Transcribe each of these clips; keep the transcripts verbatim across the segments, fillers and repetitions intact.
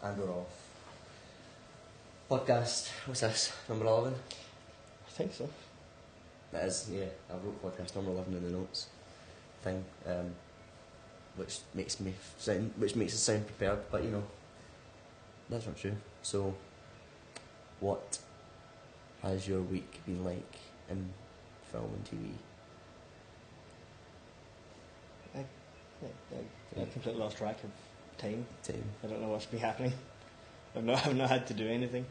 And we're off. Podcast, what's this? Number eleven? I think so. It is, yeah. I wrote podcast number eleven in the notes thing, um, which makes me sound, which makes it sound prepared, but you know, that's not true. So, what has your week been like in film and T V? I, I, I, I completely lost track of time. Time. I don't know what's been happening. I've not, I've not had to do anything.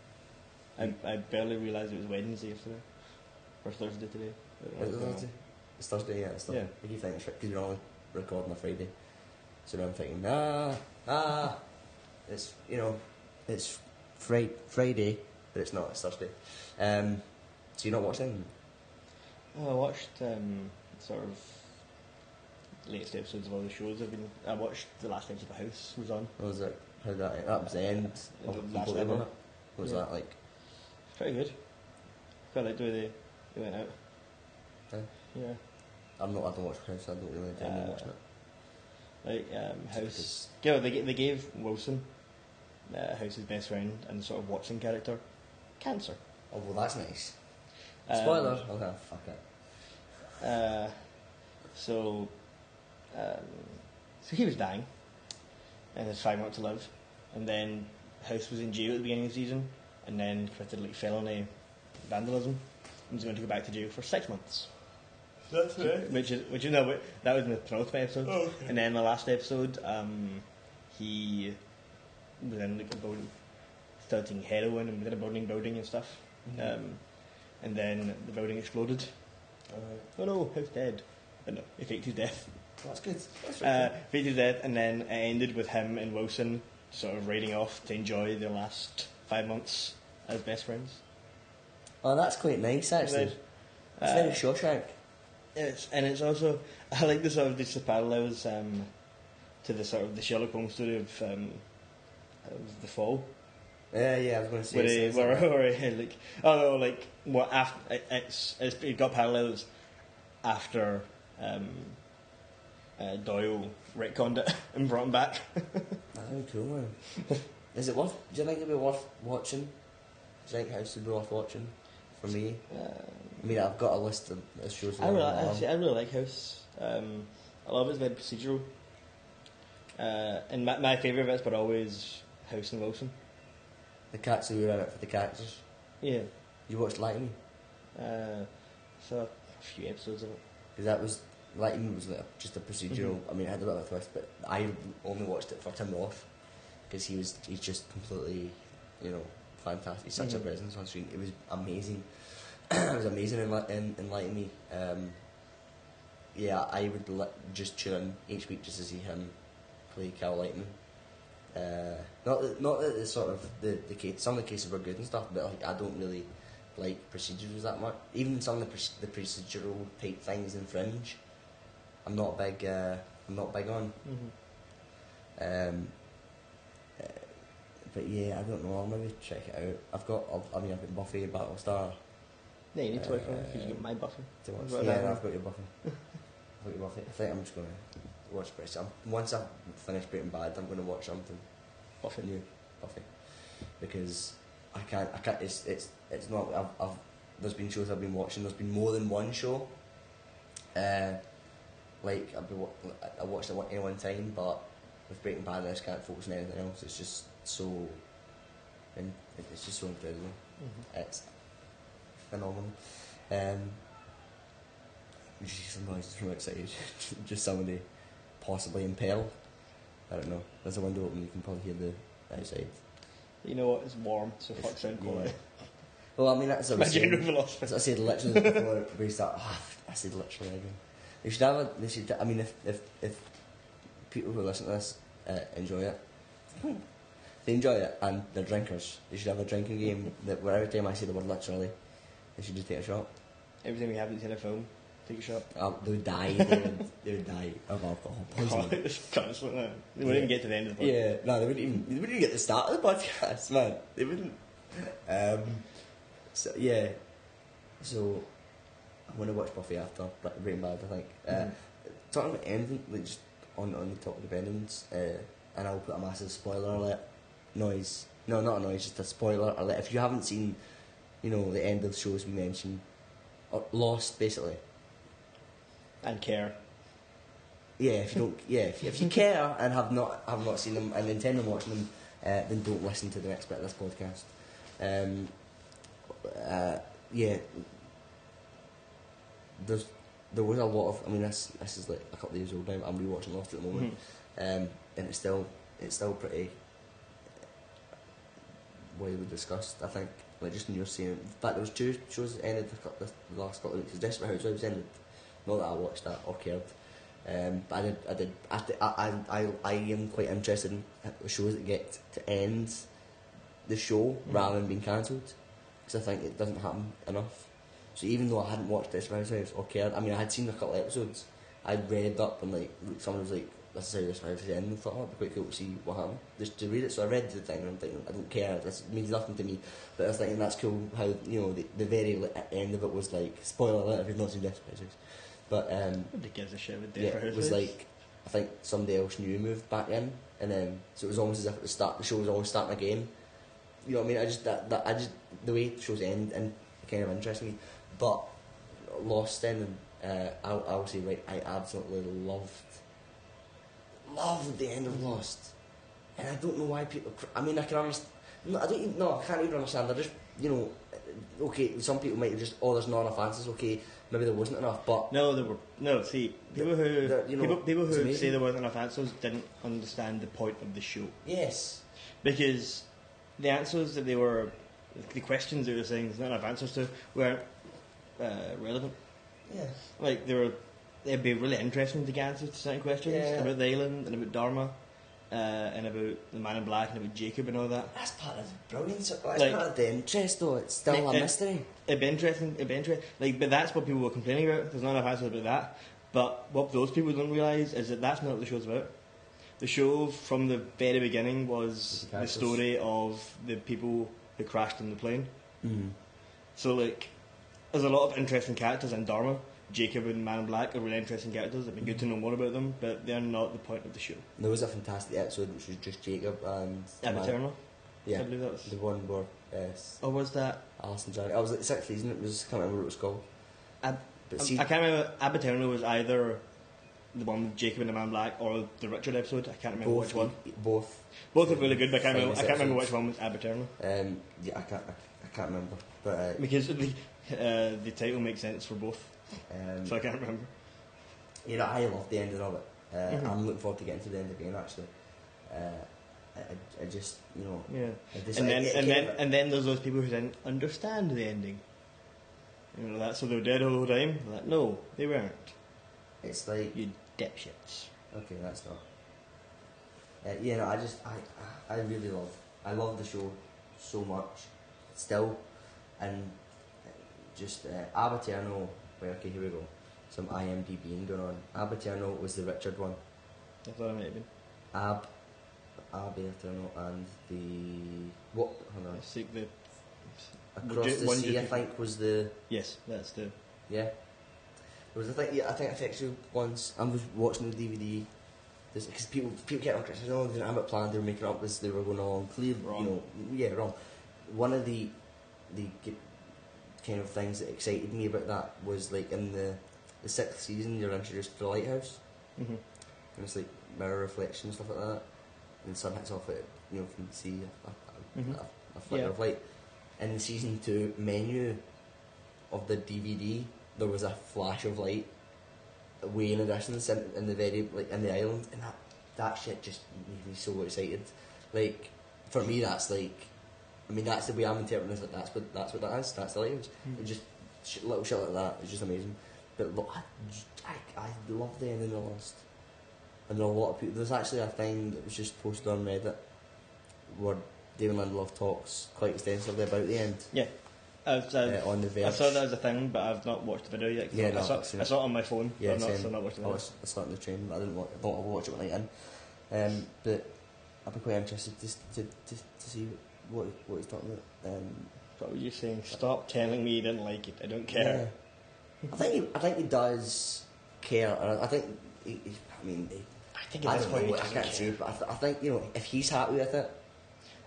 I, I barely realised it was Wednesday yesterday. Or Thursday today. Is it Thursday? It's Thursday, yeah. It's Thursday. Yeah. I keep thinking, because you're only recording on a Friday. So now I'm thinking, ah, ah, it's, you know, it's Friday, Friday, but it's not, it's Thursday. Um, so you're not watching? Oh, I watched um, sort of latest episodes of all the shows I've been. I watched the last episode of House was on. What was it? How did that, that was the end Uh, of the last completely, ever. wasn't it? What was Yeah. that like? Pretty good. Quite liked the way they, they went out. Yeah. Yeah. I'm not, I don't watch House, so I don't really intend on Uh, watching it. Like um, It's House. Yeah, they, they gave Wilson, uh, House's best friend and sort of Watson character, cancer. Oh, well, that's nice. Um, Spoiler. Okay, fuck it. Uh, so, um, so he was dying, and had five months to live, and then House was in jail at the beginning of the season, and then committed like felony vandalism, and was going to go back to jail for six months. That's Which is, which you know, that was in the penultimate episode, Oh, okay. and then the last episode, um, he was in like a building, starting heroin and within a building, building and stuff, Mhm. um, and then the building exploded. Alright. Oh no, House dead. But no, he faked his death. That's good. That's Uh, faked his death, and then it ended with him and Wilson sort of riding off to enjoy their last five months as best friends. Oh, that's quite nice, actually. And It's then, very uh, Shawshank. It's, and it's also, I like the sort of the parallels um, to the sort of the Sherlock Holmes story of, um, of The Fall. Yeah, yeah, I was going to say. Where, it's- he, it's where, like- where he, like, oh no, like, what after, it, it's, it's, it got parallels after um, uh, Doyle retconned it and brought him back. Oh, cool, man. Is it worth, do you think it'd be worth watching? Do you think House would be worth watching? For me? Uh, I mean, I've got a list of of shows. I that really, I love. actually, I really like House. Um, I love it's very procedural. Uh, and my, my favourite bits, but always House and Wilson. The cats who were in it for the characters. Yeah. You watched Like Me? Uh, so a few episodes of it. Because that was, Like Me was like just a procedural, Mhm. I mean, it had a bit of a twist, but I only watched it for Tim Roth. Because he was, he's just completely, you know, fantastic. He's such Mhm. a presence on screen. It was amazing. It was amazing in, Li- in, in Like Me. Um, yeah, I would li- just tune in each week just to see him play Cal Lightman. Uh, not that, not that the sort of the, the case, some of the cases were good and stuff, but like I don't really like procedurals that much. Even some of the proc- the procedural type things in Fringe, I'm not big. Uh, I'm not big on. Mm-hmm. Um, uh, but yeah, I don't know. I'll maybe check it out. I've got. I've, I mean, I've got Buffy, Battlestar. Yeah, you need to watch Uh, it because you get my Buffy. To watch. Right Yeah, now. no, I've got your Buffy. I've got your Buffy. I think I'm just gonna watch Breaking Bad. Once I've finished Breaking Bad, I'm gonna watch something Buffy. new, Buffy, because I can't. I can't. It's it's it's not. I've, I've there's been shows I've been watching. There's been more than one show. Uh, like I've been, wa- I watched it one- any one time, but with Breaking Bad, I just can't focus on anything else. It's just so, and it's just so incredible. Mm-hmm. It's phenomenal. Um, just some noises from outside. Just somebody possibly impaled. I don't know. There's a window open. You can probably hear the outside. You know what? It's warm, so fuck sound quality. Well, I mean that's what I My was saying. general philosophy. That's what I said literally before we start. Oh, I said literally again. They should have a. They should. I mean, if if if people who listen to this uh, enjoy it, they enjoy it, and they're drinkers. They should have a drinking game that where every time I say the word literally, they should just take a shot. Every time we have it in a film, take a shot. Um, they would die. They would, they would die of alcohol poisoning. It's constant now. They wouldn't even get to the end of the podcast. Yeah, no, they wouldn't even. They wouldn't even get the start of the podcast, man. They wouldn't. Um, so yeah, so I'm gonna watch Buffy after Breaking Bad. I think. Uh, Mhm. Talking about anything, like just on on the topic of endings, uh, and I'll put a massive spoiler alert noise. No, not a noise, just a spoiler alert. If you haven't seen, you know, the end of the shows we mentioned, or Lost, basically. And care. Yeah, if you don't, yeah, if, if you care and have not have not seen them and intend on watching them, uh, then don't listen to the next bit of this podcast. Um, uh, yeah, there's there was a lot of. I mean, this this is like a couple of years old now. I'm rewatching Lost at the moment, mm-hmm. um, and it's still it's still pretty widely discussed. I think, like just in your seeing. In fact, there was two shows that ended the, couple, the last couple of weeks. Desperate Housewives ended. Not that I watched that or cared. Um, but I did, I did, I, did I, I, I am quite interested in shows that get to end the show mm-hmm. rather than being cancelled, because I think it doesn't happen enough. So even though I hadn't watched Desperate Housewives or cared, I mean I had seen a couple of episodes, I'd read up and like someone was like, this is how Desperate Housewives end, and I thought, oh, it'd be quite cool to see what happened, just to read it. So I read the thing and I'm thinking, I don't care, this means nothing to me, but I was thinking that's cool how, you know, the, the very end of it was like, spoiler alert if you've not seen Desperate Housewives. But um, nobody gives a shit with yeah, Desperate it was like, I think somebody else new moved back in, and then so it was almost as if at the start the show was always starting again. You know what I mean? I just that, that I just the way the shows end and it kind of interests me. But Lost then, uh, I I will say right, I absolutely loved loved the end of Lost, and I don't know why people. I mean, I can understand. No, I don't. Even, no, I can't even understand. I just, you know, okay. Some people might have just, oh, there's not enough answers. Okay, maybe there wasn't enough, but no, there were no. See, people who you know, people, people who say there wasn't enough answers didn't understand the point of the show. Yes, because the answers that they were, the questions they were saying there's not enough answers to weren't uh, relevant. Yeah, like they were, it'd be really interesting to get answers to certain questions yeah. about the island and about Dharma. Uh, and about the Man in Black and about Jacob and all that. That's part of the brilliance. That's like, part of the interest, though. It's still it, a mystery. It'd be interesting. It'd be interesting. Like, but that's what people were complaining about. There's not enough answers about that. But what those people don't realise is that that's not what the show's about. The show from the very beginning was the, the story of the people who crashed in the plane. Mm-hmm. So, like, there's a lot of interesting characters in Dharma. Jacob and Man in Black are really interesting characters. It'd be good to know more about them, but they're not the point of the show. There was a fantastic episode which was just Jacob and Ab Aeterno. Yeah, I believe that was the one where. Uh, oh, was that? Alison Janney. I was like the sixth season. It was. I can't remember what it was called. Ab- but um, see, I can't remember. Ab Aeterno was either the one with Jacob and the Man in Black or the Richard episode. I can't remember both, which one. Both. Both are really good, but I can't remember. I can't remember which one was Ab Aeterno. Um, yeah, I can't. I, I can't remember. But uh, because the uh, the title makes sense for both. Um, so I can't remember. Yeah, I love the ending of it. Uh, mm-hmm. I'm looking forward to getting to the end again. Actually, uh, I, I just you know. Yeah. Just, and then it, it and then of, and then there's those people who didn't understand the ending. You know that, so they were dead all the time. Like, no, they weren't. It's like you dipshits. Okay, that's not. Uh, yeah, no, I just I I really love I love the show so much still, and just uh, Ab Aeterno. Well, okay, here we go. Some IMDbing going on. Ab Aeterno was the Richard one. I thought it might have been. Ab, Ab Aeterno and the what? Hold on. Seek the Across the, the Sea, I think was the. Yes, that's the. Yeah. There was I think yeah, I think I texted you once. I was watching the D V D. Because people people kept on criticizing, oh, they didn't have it planned. They were making it up as they were going along. Clearly, wrong. You know, yeah, wrong. One of the the kind of things that excited me about that was like in the the sixth season you're introduced to the lighthouse, mm-hmm. and it's like mirror reflection and stuff like that, and the sun hits off it, you know, from the sea, a, a, mm-hmm. a, a flicker yeah. of light. In the season two menu of the D V D, there was a flash of light way in the distance in, in the very like in the island, and that that shit just made me so excited. Like for me, that's like. I mean, that's the way I'm interpreting it. That's what that's what that is. That's the lighthouse. Mm. Just sh- little shit like that. It's just amazing. But look, I, I, I love the ending of Lost. And there are a lot of people. There's actually a thing that was just posted on Reddit where David Lindelof talks quite extensively about the end. Yeah, I've, I've, uh, on the Verge. I saw that as a thing, but I've not watched the video yet. Yeah, I, no, saw, I saw it on my phone. Yeah, but I've not, same. still not watched the video. I, was, I saw it on the train, but I didn't watch. I thought I'd watch it when I get in. Um, but I'd be quite interested to to to, to see. What what he's talking about? Um, what were you saying? Stop telling me you didn't like it. I don't care. Yeah. I think he, I think he does care, and I think he, he, I mean he, I think I at this don't point know, he I doesn't can't care. say, but I, th- I think you know if he's happy with it,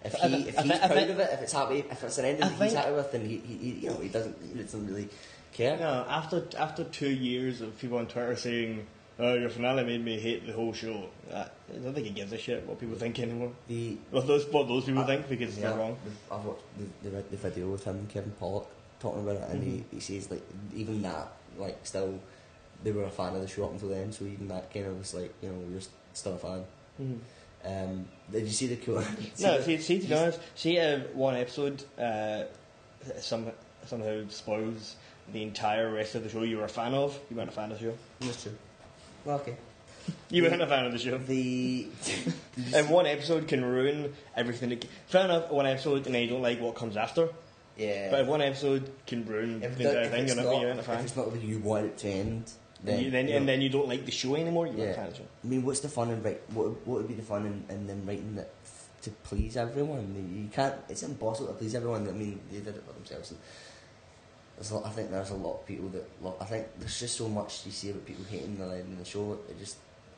If I he thi- if I he's thi- I proud thi- of it, if it's happy, if it's an ending I that he's think- happy with, then he, he, he you know he doesn't he doesn't really care. No, after after two years of people on Twitter saying, "Oh, your finale made me hate the whole show," uh, I don't think he gives a shit what people think anymore. The Well, those what those people Uh, think because yeah, they're wrong. I've watched the, the, the video with him, Kevin Pollock, talking about it, and Mhm. he, he says like even that, like still, they were a fan of the show up until then, so even that kind of was like, you know, you're still a fan. Mhm. Um, did you see the cool? No, see, see, to be honest, see, uh, one episode uh, some, somehow spoils the entire rest of the show you were a fan of. You weren't a fan of the show. That's true. Well, okay. You weren't a fan of the show. The And one episode can ruin everything. That, fair enough, one episode and then you don't like what comes after. yeah, But if one episode can ruin if, the the, entire if thing, it's you're not, not, you aren't a if fan. it's not the way you want it to end, then, And, you, then, you and know, then you don't like the show anymore, you're not Yeah. a fan of the show. I mean, what's the fun in write? What what would be the fun in, in them writing it f- to please everyone? You can't. It's impossible to please everyone. I mean, they did it for themselves. And there's a lot, I think there's a lot of people that. Love, I think there's just so much you see about people hating the end of the show. It just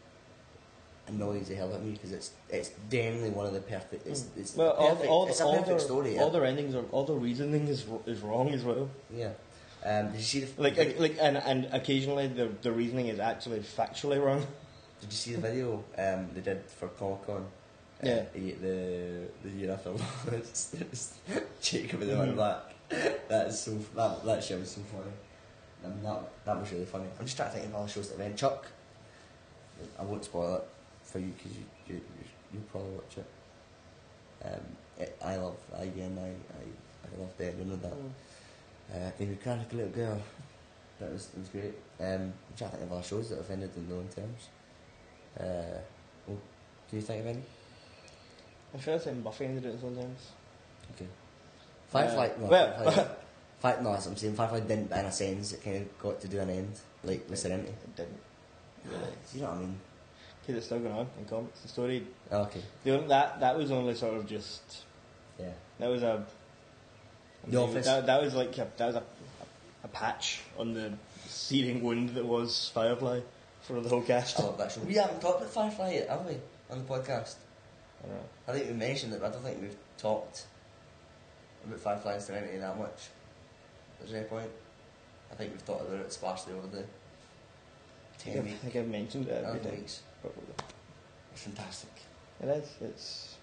annoys the hell out of me because it's it's genuinely one of the perfect. It's, it's Well, the all, perfect, all, it's a all, perfect their, story. all Yeah. their endings are, all the reasoning is ro- is wrong as well. yeah. Um, did you see the Like, like, like and, and occasionally the the reasoning is actually factually wrong. Did you see the video um, they did for Comic Con? Uh, Yeah. the, the the year after it's, it's Jacob in the Man in Mhm. Black. That is so that that shit was so funny. Um, that that was really funny. I'm just trying to think of all the shows that went. Chuck. I won't spoil it for you because you you you you'll probably watch it. Um, it, I love again. I I I love the ending of that. Uh, made me cry like a little girl. That was it was great. Um, I'm trying to think of other shows that have ended in long terms. Uh, well, can you think of any? I feel like Buffy ended it sometimes. Okay. Firefly. Uh, no, well- Firefly, Fire, no, that's what I'm saying. Firefly didn't, but in a sense, it kind of got to do an end, like with Serenity. It didn't. You know what I mean? Because it's still going on in comics. The story, Oh, okay. the only, that that was only sort of just Yeah. that was a. The Office. That, that was like a, that was a, a patch on the searing wound that was Firefly for the whole cast. I love that show. We haven't talked about Firefly yet, have we? On the podcast. I don't know. I think we mentioned it, but I don't think we've talked about Firefly and Serenity that much. Is there any point? I think we've talked about it sparsely over the I ten think, weeks. I think I've mentioned it every eleven day. weeks. Probably. It's fantastic. It is. It's,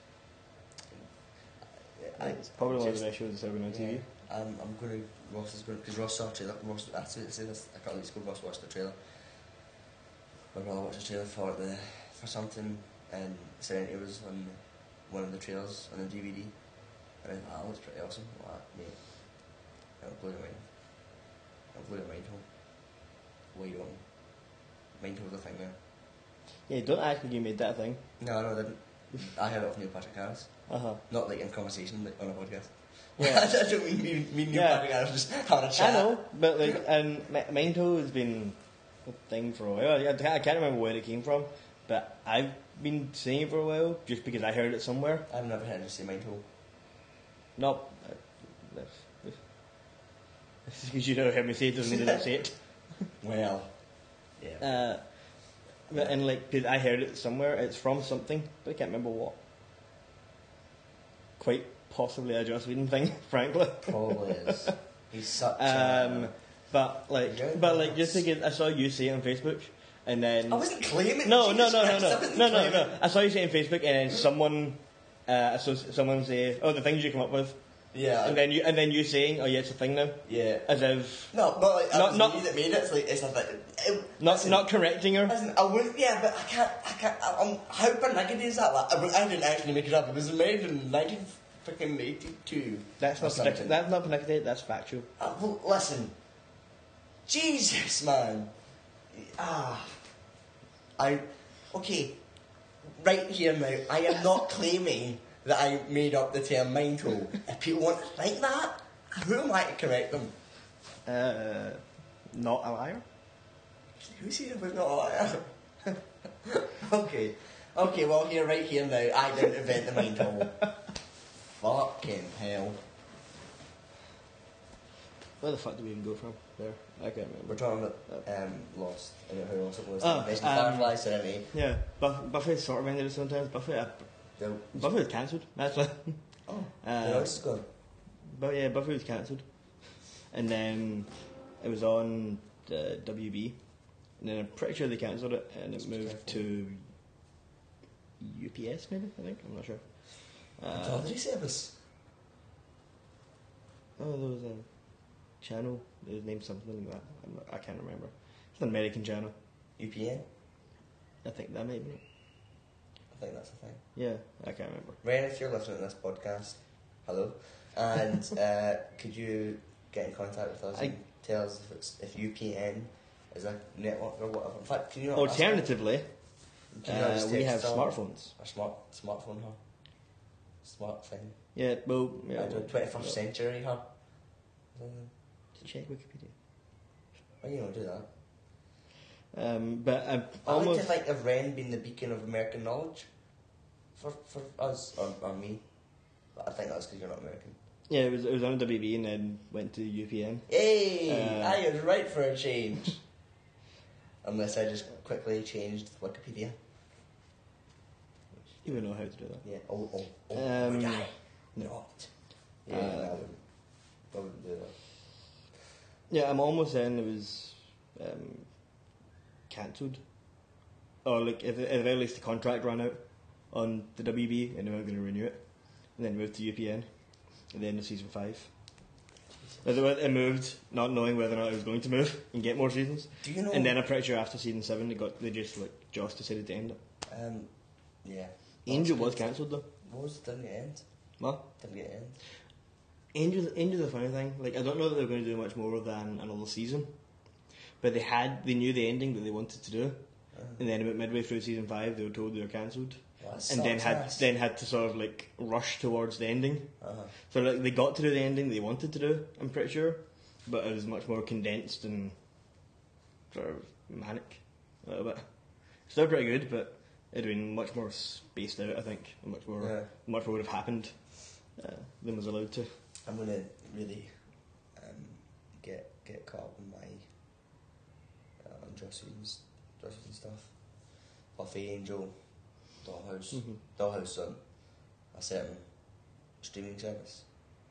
I, it's probably one of just- the best shows that's ever been on T V. Yeah, I'm, I'm going to. Ross is going because Ross saw a trailer. Ross, I said say this a couple of weeks ago. Ross watched the trailer. My brother watched the trailer for the for something, and Serenity was on one of the trailers on the D V D. And I thought, that looks pretty awesome. Wow, mate. It'll blow your mind. It'll blow your mind home. Wide open. Mind hole the thing there. Yeah, don't ask me you made that a thing. No, no, I didn't. I heard it off Neil Patrick Harris. Uh huh. Not like in conversation, like on a podcast. Yeah. I don't mean me, me and Neil Yeah. Patrick Harris just having a chat. I know, but like, and M- Mindhole has been a thing for a while. I, I can't remember where it came from, but I've been saying it for a while just because I heard it somewhere. I've never heard you say mind hole. Not. Uh, this, this, this is because you never heard me say it doesn't mean I don't say it. Well, yeah. Uh, but, and like, cause I heard it somewhere. It's from something, but I can't remember what. Quite possibly a Joss Whedon thing, frankly. Probably is. He's such Um, a... but like, Yeah, but like, just that's- because I saw you say it on Facebook, and then I wasn't claiming. no, no, Jesus no, no, Christ, I no, wasn't no, no, claiming. no. I saw you say it on Facebook, and then someone, uh, so someone say, "Oh, the things you come up with," Yeah. and then you, and then you saying, "Oh, yeah, it's a thing now," yeah. as if No, not like Not- not, not- me that made it. It's like it's a thing. It, not listen, not correcting her. Listen, I would. Yeah, but I can't. I can't. I, I'm, how pernicious is that? Like, I, would- I didn't actually make it up. It was made in nineteen freaking eighty-two. That's or not something. predicted. That's not predicted. That's factual. Uh, well, listen, Jesus, man. Ah, I. Okay, right here now. I am not claiming that I made up the term mind hole. If people want to think that, who am I to correct them? Uh, not a liar. Who's here if we're not a liar? Okay, okay. Well, here, right here now, I didn't invent the mind hole. Fucking hell. Where the fuck did we even go from? There, I can't We're remember. talking about um, Lost, about how Lost it was. Oh, Best um, Firefly, Serenity. Yeah, Buff- Buffy sort of ended it sometimes. Buffy, uh, The, Buffy was cancelled. That's like, Oh, Uh, the house is gone. But yeah, Buffy was cancelled, and then it was on the W B, and then I'm pretty sure they cancelled it, and it moved to U P S maybe. I think I'm not sure. Uh, Delivery service. oh, there was a channel. It was named something like that. I'm not, I can't remember. It's an American channel. U P N. I think that might be it. I think that's the thing. Yeah, I can't remember. Ryan, if you're listening to this podcast, hello, and uh, could you get in contact with us I- and tell us if it's if U P N is a network or whatever. In fact, can you not Alternatively, can you not uh, just we have text us smartphones. a smart smartphone, huh? Smart thing. Yeah, well, yeah. I do twenty-first century, huh? To check Wikipedia. Well, you don't do that. Um, but I'm I almost. like to think of Ren being the beacon of American knowledge for for us or, or me. But I think that's because you're not American. Yeah, it was it was on W B and then went to U P N. Hey, Uh, I was right for a change. Unless I just quickly changed Wikipedia. You would know how to do that. Yeah. Oh, oh, oh. Um, would I not? Yeah, uh, I wouldn't. I wouldn't do that. Yeah, I'm almost saying it was um, cancelled, or like at the, at the very least the contract ran out on the W B and they weren't going to renew it, and then moved to U P N at the end of season five. It it moved, not knowing whether or not it was going to move and get more seasons. Do you know? And then I'm pretty sure after season seven, they got they just like Joss decided to end it. Um, yeah. Angel That's was good. cancelled though. What was it? Didn't it end? What? Didn't it end? Angel's Angel's a funny thing. Like I don't know that they're going to do much more than another season, but they had they knew the ending that they wanted to do, Uh-huh. and then about midway through season five, they were told they were cancelled, Well, that and then sucks had ass. then had to sort of like rush towards the ending. Uh-huh. So like they got to do the ending they wanted to do. I'm pretty sure, but it was much more condensed and sort of manic a little bit. Still pretty good, but it'd been much more spaced out. I think and much more Yeah. much more would have happened uh, than was allowed to. I'm gonna really um, get get caught up in my uh, Joss Whedon's Joss Whedon stuff. Buffy, Angel, Dollhouse, Mhm. Dollhouse on a certain streaming service.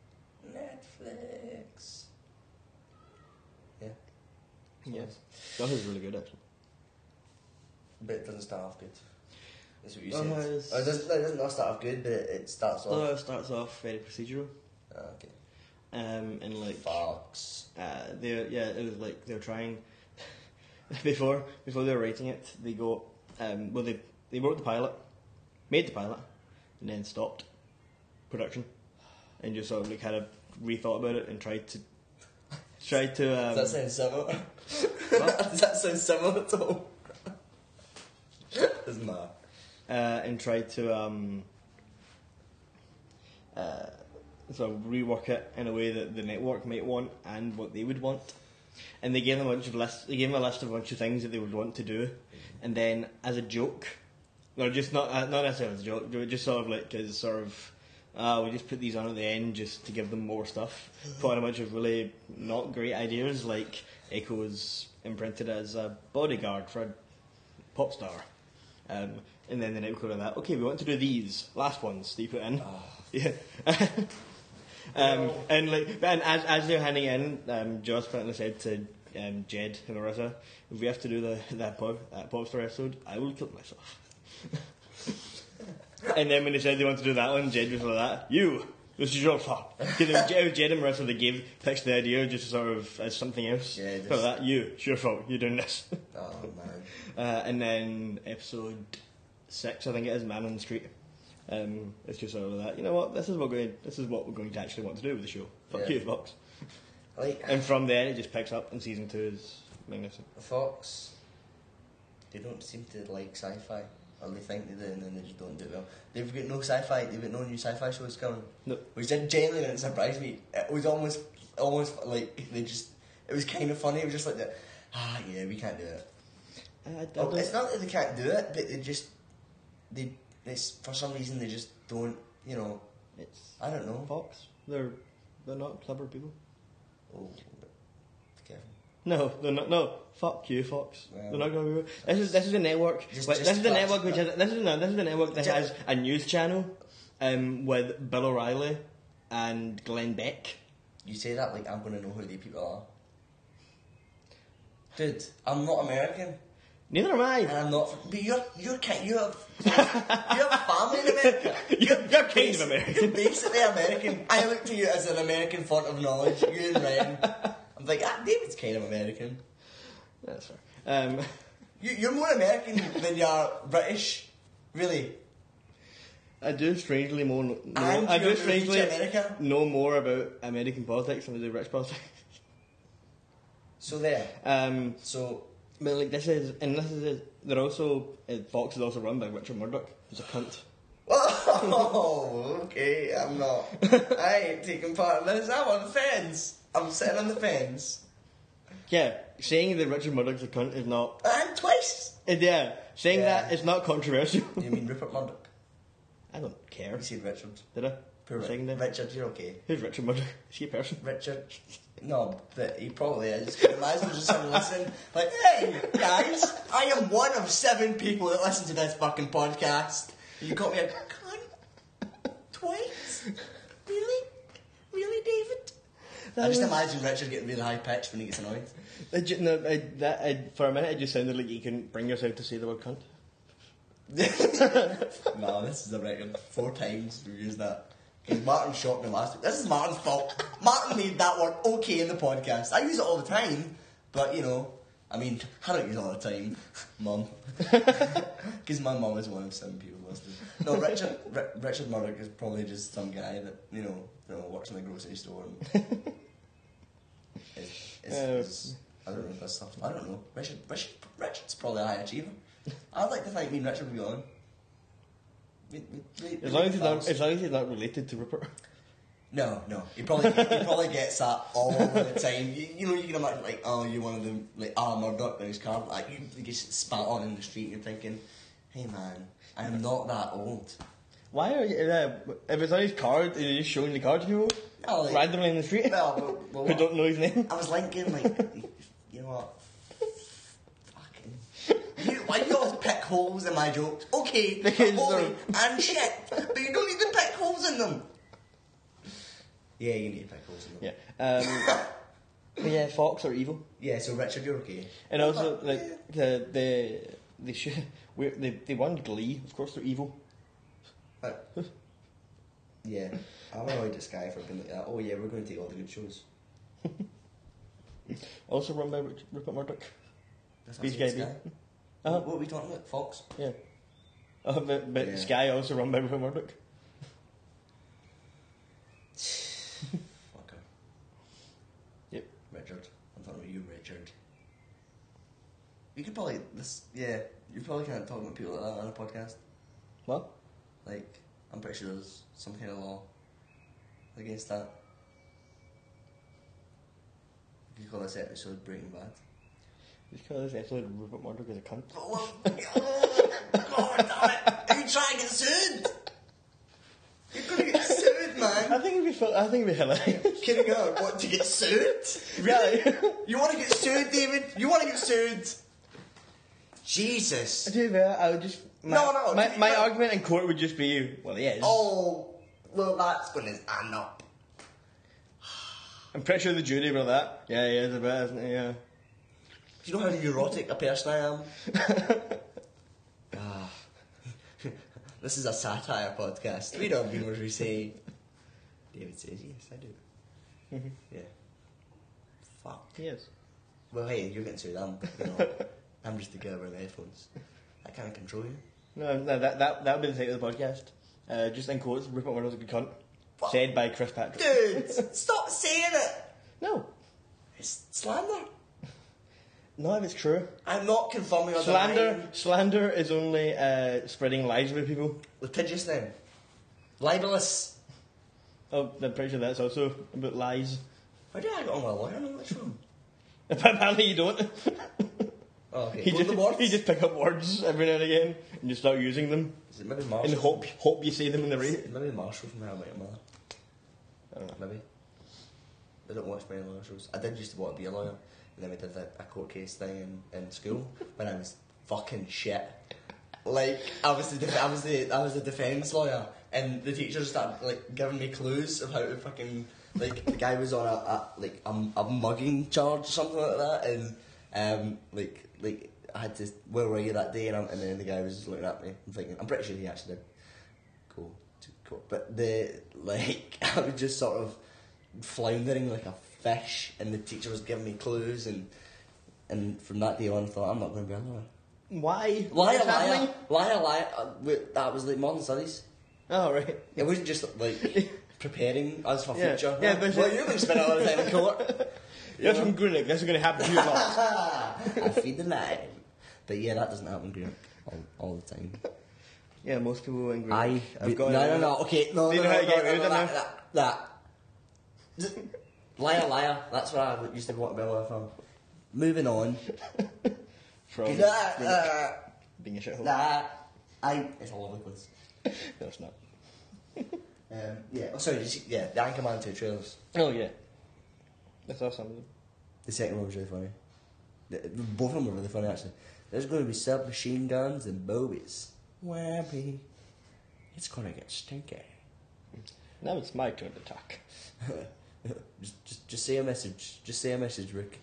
Netflix. Yeah. Yeah, that was really good actually. But it doesn't start off good. That's what you Oh, said. it's- Oh, it, doesn't, it doesn't not start off good, but it, it starts off. So it starts off very procedural, Ah, okay. um, and like Fox. uh, they yeah, it was like they were trying before before they were writing it. They go um, well they they wrote the pilot, made the pilot, and then stopped production, and just sort of like kind of rethought about it and tried to tried to. Um, Does that sound similar? what? Does that sound similar at all? Doesn't matter. uh, and tried to um, uh, sort of rework it in a way that the network might want and what they would want. And they gave them a bunch of lists. They gave them a list of a bunch of things that they would want to do, and then as a joke, or just not uh, not necessarily as a joke, but just sort of like as sort of. Uh, we just put these on at the end just to give them more stuff. Put on a bunch of really not great ideas, like Echo was imprinted as a bodyguard for a pop star. Um, and then the network of that, okay, we want to do these last ones that you put in. Oh. Yeah. um, and like, and as as they're handing in, um, Joss apparently said to um, Jed and Marissa, if we have to do the that pop that pop star episode, I will kill myself. And then when they said they wanted to do that one, Jed was like that. You, this is your fault. Because it was Jed Jed and Marissa they gave pitched the idea just sort of as something else. Yeah, So just- that you, it's your fault. You're doing this. Oh man. Uh, and then episode six, I think it is, Man on the Street. Um, it's just sort of that. You know what? This is what we're this is what we're going to actually want to do with the show. Fuck Yeah. you, Fox. Like And from there, it just picks up, and season two is magnificent. Fox, they don't seem to like sci-fi, or they think they do, and then they just don't do it well. They've got no sci-fi. They've got no new sci-fi shows coming. No. Which did genuinely didn't surprise me. It was almost, almost like they just. It was kind of funny. It was just like that. Ah, yeah, we can't do it. I, I Oh, don't- it's not that they can't do it, but they just they it's for some reason they just don't. You know, it's I don't know. Fox. They're they're not clever people. Oh, but be careful. No, they're not. No, fuck you, Fox. Well, they're not going to be. This is this is a network. Just- like, just this is the Fox, network which but- has this is no, this is the network that Just- has a news channel um, with Bill O'Reilly and Glenn Beck. You say that like I'm going to know who they people are. Dude, I'm not American. Neither am I. And I'm not. But you're you're kind. You have you have family in America. You're, you're kind of American. You're basically American. I look to you as an American font of knowledge. You and Ryan. I'm like, ah, David's kind of American. That's fair. Um, you, you're more American than you are British. Really. I do strangely more. Know, And I you're do strangely America. know more about American politics than I do British politics. So there. Um, So. but like this is, and this is, they're also uh, Fox is also run by Richard Murdoch, who's a cunt. Oh, okay. I'm not. I ain't taking part in this. I'm on the fence. I'm sitting on the fence. Yeah, saying that Richard Murdoch's a cunt is not. And twice. Uh, yeah, saying Yeah. that is not controversial. You mean Rupert Murdoch? I don't care. You said Richard. Did I? Poor Saying Richard. that? Richard, you're okay. Who's Richard Murdoch? Is he a person? Richard. No, but he probably is. Can you imagine just someone listening? Like, hey, guys, I am one of seven people that listen to this fucking podcast. You got me a cunt twice? Really? Really, David? That I just was- imagine Richard getting really high pitched when he gets annoyed. I ju- no, I, that, I, for a minute, it just sounded like you couldn't bring yourself to say the word cunt. No, this is a record. Four times we used that. Okay, Martin shot me last week. This is Martin's fault. Martin made that word okay in the podcast. I use it all the time, but you know, I mean, I don't use it all the time, Mum. Because my mum is one of seven people listening. No, Richard R- Richard Murdoch is probably just some guy that you know, you know works in the grocery store. And is, is, Uh, is, I don't know if that's stuff. I don't know. Richard, Richard, Richard's probably a high achiever. I'd like to think me and Richard would be on. We, we, we, As long as he's not, fans. as long as he's not related to Rupert. No, no. He probably he probably gets that all the time. You, you know, you can imagine like, oh, you're one of them, like, oh, Murdoch in his car. Like, you, you get spat on in the street and you're thinking, hey man, I am not that old. Why are you, uh, if it's on his card, are you just showing the card to people? No, like, randomly in the street? Well, well, well, who don't know his name? I was linking, like, you know what? Fucking. You, why you always pick holes in my jokes? Okay, Because holy they're- and shit, but you don't even pick holes in them. Yeah, you need to pick holes in them. Yeah. Um, but yeah, Fox are evil. Yeah, so Richard, you're okay. And also, like, the, the, they, should, we they, they won Glee, of course they're evil. Uh, yeah, I'm annoyed at Sky for being like that. Oh yeah, we're going to take all the good shows. Also run by Rich- Rupert Murdoch. That's Beach actually Guy B. Sky. Uh-huh. What are we talking about? Fox? Yeah. Uh, but but Yeah. Sky also run by Rupert Murdoch. Fucker. Yep. Richard. I'm talking about you, Richard. You could probably, this, yeah, you probably can't talk about people like that on a podcast. What? Like, I'm pretty sure there's some kind of law against that. You could call this episode Breaking Bad. Just because this episode Rupert Murdoch is a cunt. Oh, oh, God damn it! Are you trying to get sued? You're gonna get sued, I man! think it'd be fun, I think it'd be hilarious. Kidding out, what, to get sued? Really? You want to get sued, David? You want to get sued? Jesus. To be fair, I would just my, No, no, My, to be my fair- argument in court would just be, well, he is. Oh, well, that's gonna end up. I'm pretty sure the jury were that. Yeah, he is a bit, isn't he? Yeah. Do you know how neurotic a person I am? Ah. This is a satire podcast. We don't mean what we say. David says, yes, I do. Mhm. Yeah. Fuck. He is. Well, hey, you're getting sued. I'm, you know, I'm just the guy wearing the headphones. I can't control you. No, no, that that that would be the title of the podcast. Uh, just in quotes, Rupert Murdoch's a good cunt. What? Said by Chris Patrick. Dude, stop saying it. No, It's slander. no, if it's true. I'm not confirming or Slander, denying. slander is only uh, spreading lies about people. Litigious then. Libelous. Oh, I'm pretty sure that's also about lies. Where did I get on my lawyer knowledge from? Apparently you don't. Oh, okay. He Go just, to the words. he just pick up words every now and again and just start using them Is it maybe and Marshall? hope hope you say them in the right. Maybe Marshall from How I Met Your Mother. I don't know. Maybe. I don't watch many lawyer shows. I did used to want to be a lawyer, and then we did a, a court case thing in, in school when I was fucking shit. Like I was the def- I was the I was the defence lawyer, and the teacher started like giving me clues of how to fucking like the guy was on a, a like a, a mugging charge or something like that, and um like like I had to where were you that day, and, I'm, and then the guy was just looking at me and thinking I'm pretty sure he actually did go to court, but the like I was just sort of floundering like a fish, and the teacher was giving me clues, and and from that day on I thought I'm not going to be a lawyer. Why? Liar, What's liar, happening? liar, liar. Uh, wait, that was like modern studies. Oh, right. It wasn't just like preparing us for Yeah, future. yeah, but- well, you've been spending a lot of time in court. You're from Greenock, this is going to happen to you a lot. I feed the line. But yeah, that doesn't happen in Greenock all, all the time. Yeah, most people in Greenock. I. I've got no, no, no. Okay, no, Do no, you know no, how to no, get no, rid no, of them that, that, that. Liar, liar. That's what I used to want to be away from. Moving on. From Nah, Greenock uh, being a shithole. nah, I. It's a lovely place. No, it's not. Um, yeah. Oh, sorry. Did you see, yeah, the Anchorman two trailers. Oh, yeah. I saw some of them. The second one was really funny. The, both of them were really funny, actually. There's going to be submachine guns and boobies. Wappy. It's going to get stinky. Now it's my turn to talk. just, just, just say a message. Just say a message, Rick.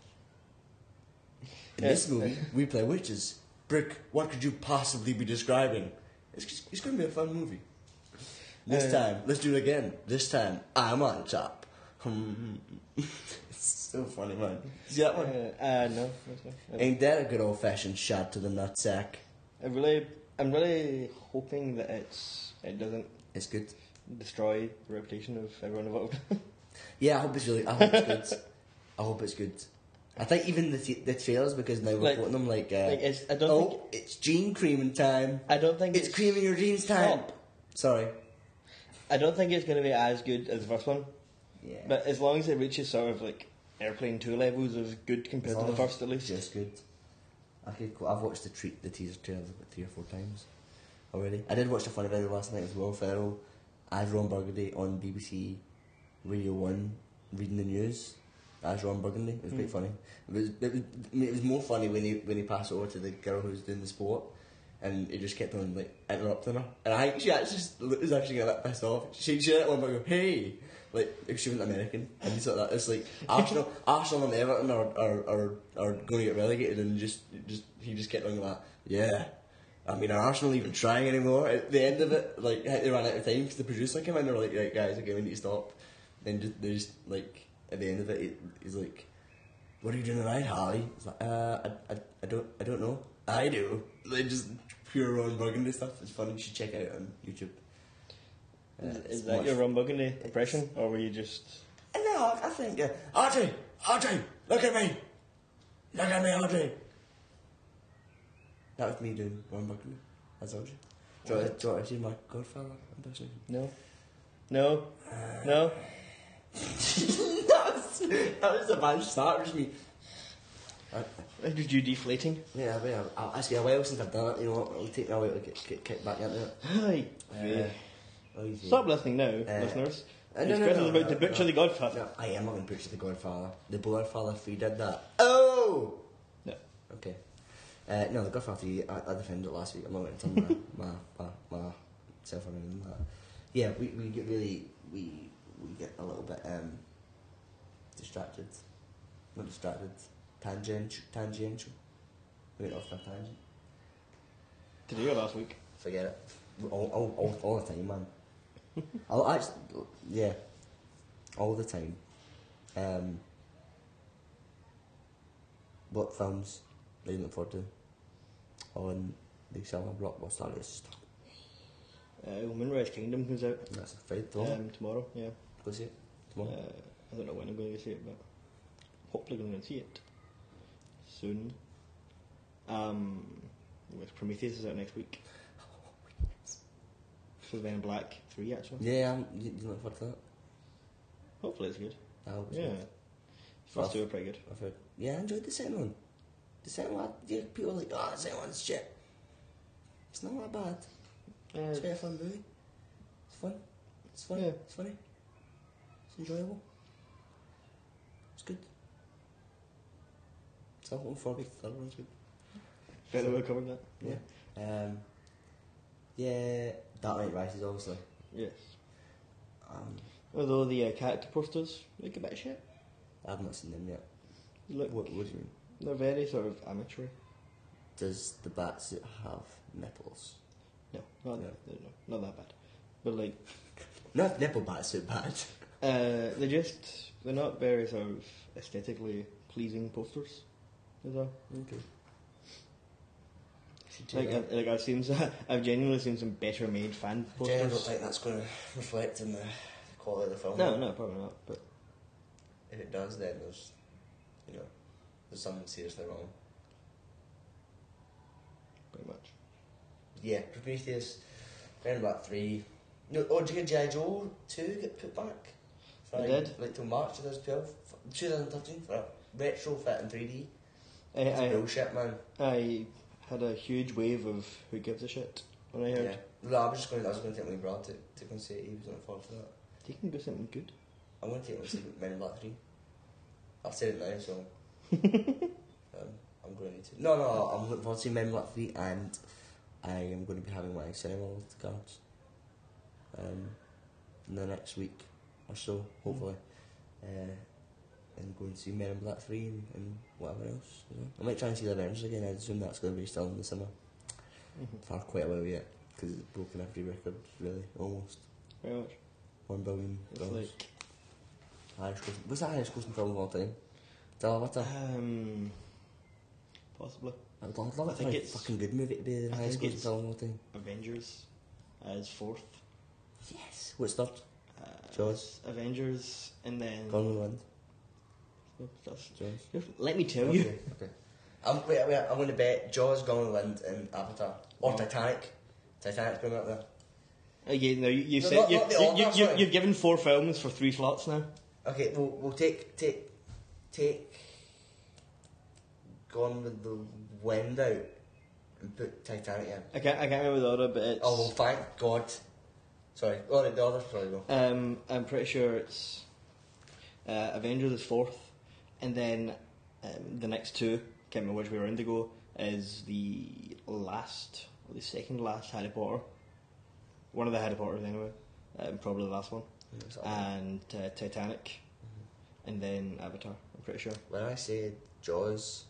In Yeah. this movie, we play witches. Brick, what could you possibly be describing? It's, just- it's going to be a fun movie. This Uh, time, let's do it again. This time, I'm on top. It's so funny, man. See that Uh, one? uh, no. that's not- I- Ain't that a good old fashioned shot to the nutsack? I really, I'm really hoping that it's it doesn't It's good. destroy the reputation of everyone involved. Yeah, I hope it's really. I hope it's good. I hope it's good. I think even the t- the trailers, because now we're Like- putting them like. Uh, like it's, I don't oh, think it's jean creaming time. I don't think It's creaming your jeans time. Stop. Sorry. I don't think it's going to be as good as the first one. Yeah. But as long as it reaches sort of like Airplane Two levels of good As compared to long the as first, at it's least. just good. I could. I've watched the treat the teaser trailers about three or four times already. I did watch the funny video last night with Will Ferrell as Ron Burgundy on B B C Radio One reading the news as Ron Burgundy. It was quite Mm. funny. It was, it was. I mean, it was more funny when he when he passed it over to the girl who was doing the sport, and he just kept on like interrupting her. And I think she actually just was actually getting a bit pissed off. She she at one point go, "Hey." Like, if she wasn't American, and things like that. It's like Arsenal, Arsenal and Everton are, are, are, are going to get relegated, and just, just he just kept on like, yeah. I mean, are Arsenal even trying anymore? At the end of it, like they ran out of time because the producer came in. They were like, right, guys, okay, we need to stop. Then just, they just like at the end of it, he, he's like, "What are you doing tonight, Harley?" He's like, "Uh, I, I, I don't, I don't know. I do." Like just pure Ron Burgundy stuff. It's funny. You should check it out on YouTube. Uh, Is, it's is that much your Ron Burgundy impression, or were you just? No, I think, uh, Audrey, Audrey, look at me. Look at me, Audrey. That was me doing Ron Burgundy. I told you. Do you, want to, do you want to see my Godfather impression? No, no, no. that, was, that was a bad start, just me. I, Did you deflating? yeah, I mean, I, I, actually, a while since I've done it, you know, it'll take me a while to get, get kicked back into it. Hi. Uh, oh, easy. Stop listening now, Uh, listeners. Uh, no, It's no, Chris no, is about no, to butcher no. the Godfather. No, I am not going to butcher the Godfather. The Godfather three did that. Oh! No. Okay. Uh, no, the Godfather three, I, I defended it last week. I'm not going to tell my, my, my, my self on that. Yeah, we, we get really, we, we get a little bit um, distracted. Not distracted. Tangential. Tangential. We went off that tangent. Today or last week? Forget it. All, all, all, all the time, man. I'll actually, yeah, all the time. Um, what films are you looking forward to on the summer blockbuster list? Uh, well, Moonrise Kingdom comes out That's a Friday tomorrow. um, tomorrow. Yeah. Go see it Uh, tomorrow. I don't know when I'm going to go see it, but hopefully going to see it soon. Um, with Prometheus is out next week. So Men in Black three actually. Yeah, I'm, you, you look forward to that? Hopefully it's good. I hope it's Yeah. good. First two were pretty good. I've heard. Yeah, I enjoyed the second one. The second one, yeah, people are like, oh, the second one's shit. It's not that bad. It's Uh, very fun movie. It's fun. It's fun. Yeah. It's funny. It's enjoyable. It's good. So I'm looking forward to the third one's good. fair that we covered that. Yeah. Um, yeah. Dark Knight Rises, obviously. Yes. Um, Although the uh, character posters look a bit shit. I've not seen them yet. They look, What, what do you mean? they're very sort of amateur. Does the Batsuit have nipples? No, not No. that, no, not that bad. But like, Not nipple Batsuit bad. uh, they just they're not very sort of aesthetically pleasing posters. Is that? Okay. Like, I, like I've seen, some, I've genuinely seen some better made fan I don't posters. think that's going to reflect in the quality of the film. No, no, probably not. But If it does, then there's, you know, there's something seriously wrong. pretty much. Yeah, Prometheus, Men in Black three. No, oh, did G I. Joe two get put back? For It like, did. Like till March twenty twelve, twenty thirteen for a retrofit in three D. I, It's I, bullshit, man. I had a huge wave of who gives a shit when I heard. Yeah. No, I was just going. I was going to take my brother to to go and see it. He was looking forward to that. They can do something good. I'm going to take him to see Men in Black three. I've said it now, so um, I'm going to need to. No, no, I'm looking forward to seeing Men in Black three, and I am going to be having my cinema cards um, in the next week or so, hopefully. Uh, and going to see Men in Black three and, and whatever else. You know? I might try and see the Avengers again. I assume that's going to be still in the cinema Mm-hmm. for quite a while yet, because it's broken every record, really, almost. Very much. One billion It's dollars. like Highest grossing. What's the highest grossing film of all time? What's that? um, possibly I would love, love I it think for a it's- fucking good movie to be the I highest think grossing it's- film of all time. Avengers as fourth. Yes. What's third? Uh, Jaws. Avengers, and then Gone with the Wind. That's- Jaws. just let me tell okay. you. Okay. I'm, wait, wait, I'm going to bet Jaws, Gone with the Wind, and Avatar. Or Mm. Titanic. Titanic's going up there. Again, now you, you No, said not- you, not the you, order, you, you, sorry. you've given four films for three slots now. Okay, we'll, we'll take, take, take Gone with the Wind out and put Titanic in. I can't I can't remember the order, but it's. Oh, well, thank God. Sorry. Oh, the other's probably go. Um, I'm pretty sure it's uh, Avengers is fourth, and then um, the next two, can't remember which way around to go, is the last, or the second last Harry Potter. One of the Harry Potters anyway, um, probably the last one, and uh, Titanic, and then Avatar, I'm pretty sure. When I say Jaws,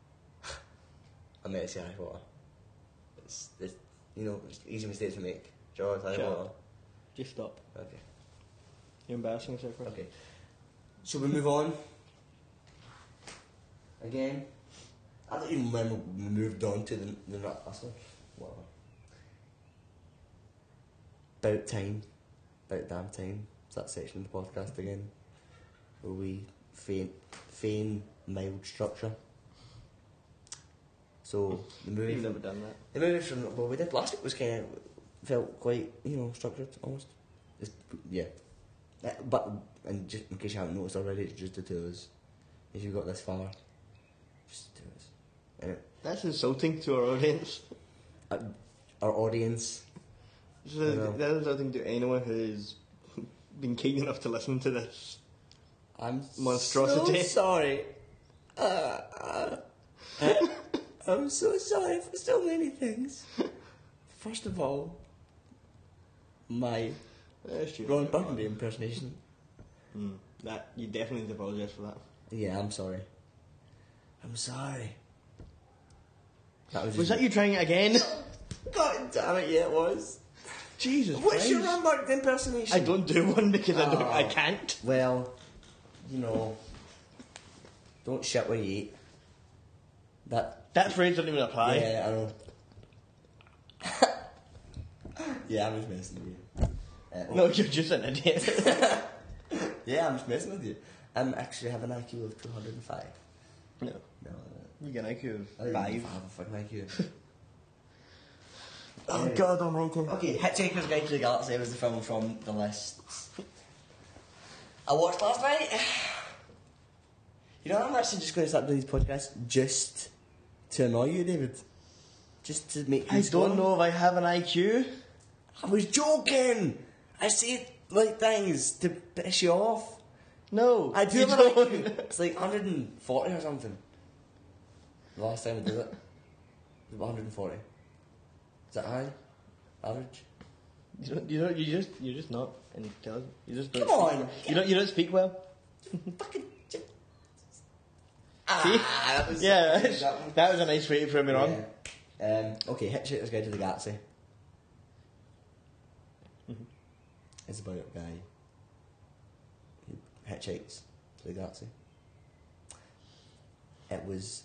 I meant to say Harry Potter. It's, it's you know, it's easy mistake to make. Jaws, Harry Sure. Potter. Just stop. Okay. You're embarrassing yourself, Chris. Okay. Shall we move on? Again? I don't even remember we moved on to the, the nut hustle. Whatever. About time. About damn time. It's that section of the podcast again. Where we feign, feign mild structure. So, the movie You've from, never done that. the movie from, well, we did last week was kind of, felt quite, you know, structured, almost. It's, yeah. Uh, But, and just in case you haven't noticed already, it's just the two of us. If you got this far, just the two of us. And it, That's insulting to our audience. uh, our audience, So I know. that is insulting to anyone who's been keen enough to listen to this. I'm Monstrosity. so sorry. Uh, uh, I'm so sorry for so many things. First of all, my That's true. Ron Burgundy impersonation. Mm, that you definitely need to apologise for that. Yeah, I'm sorry. I'm sorry. That was, Was just- that you trying it again? God damn it, yeah, it was. Jesus What's Christ. your Ron Burgundy impersonation? I don't do one because I don't. I Oh. can't. Well, you know, don't shit where you eat. That. That phrase doesn't even apply. Yeah, I know. Yeah, I'm just messing with you. Uh, No, you're just an idiot. Yeah, I'm just messing with you. I um, actually have an I Q of two hundred five. no, No, you get an I Q I of don't five. even have a fucking I Q. Oh Yeah. God Almighty. Okay, Hitchhiker's Guide to the Galaxy was the film from the list. I watched last night. You know, I'm actually just going to start doing these podcasts just to annoy you, David. Just to make you I squirm. don't know if I have an I Q. I was joking. I say like things to piss you off. No, I do you have an I don't. Q. It's like one hundred forty or something. The last time I did it, it was one hundred forty. Is that high? Average? You don't. You don't. You just. You're just not intelligent. You just don't. Come speak, on. You don't. You don't speak well. Fucking. See? Ah, that was Yeah, that that's- that one. that was a nice way to prove me wrong. Yeah. Um, okay, Hitchhiker's Guide to the Galaxy. Mhm. It's about a guy who hitchhikes to the galaxy. It was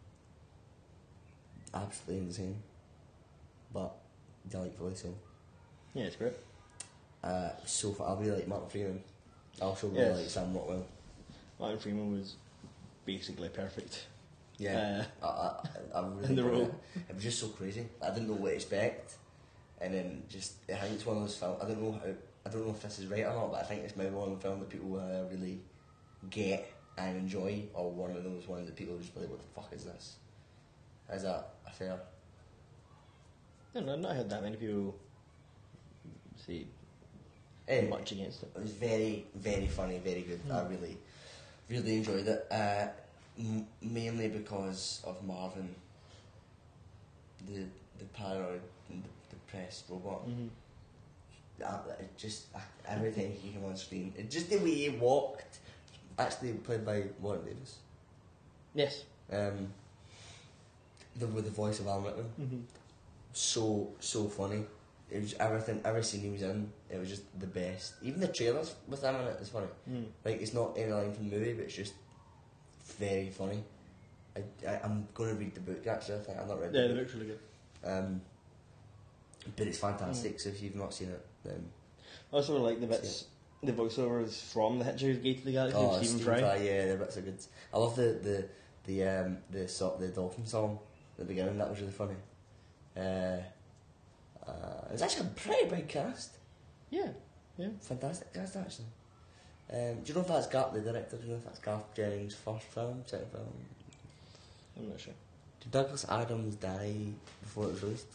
absolutely insane, but delightfully so. Yeah, it's great. Uh, so far, I really like Martin Freeman. I also really Yes. like Sam Rockwell. Martin Freeman was basically perfect. Yeah, I, I, I really in the enjoyed role. It. It was just so crazy. I didn't know what to expect, and then just I think it's one of those films. I don't know how. I don't know if this is right or not, but I think it's maybe one of the films that people uh, really get and enjoy, or one of those ones that people are just like, "What the fuck is this?" Is that a fair? No, no, I've not heard that many people say Anyway, much against it. It was very, very funny, very good. I really, really enjoyed it. Uh, m- mainly because of Marvin, the the paranoid and depressed robot. Mm-hmm. Uh, it just uh, every time he came on screen, it, just the way he walked. Actually, played by Warren Davis. Yes. Um, the with the voice of Alan Rickman. Mm-hmm. So so funny. It was everything. Every scene he was in, it was just the best. Even the trailers with him in it is funny. Mm. Like it's not any line from the movie, but it's just very funny. I, I I'm going to read the book actually. I think I've not read Yeah, the the book. book's really good. Um, but it's fantastic. Mm. So if you've not seen it, then I also like the bits, the voiceovers from the Hitchhiker's Guide to the Galaxy oh, of Stephen Stephen Fry. yeah, the bits are good. I love the the the um the so, the dolphin song at the beginning. That was really funny. Uh, uh, it was actually a pretty big cast. Yeah, yeah. Fantastic cast actually. Um, do you know if that's Garth, the director? Do you know if that's Garth Jennings' first film, second film? I'm not sure. Did Douglas Adams die before it was released,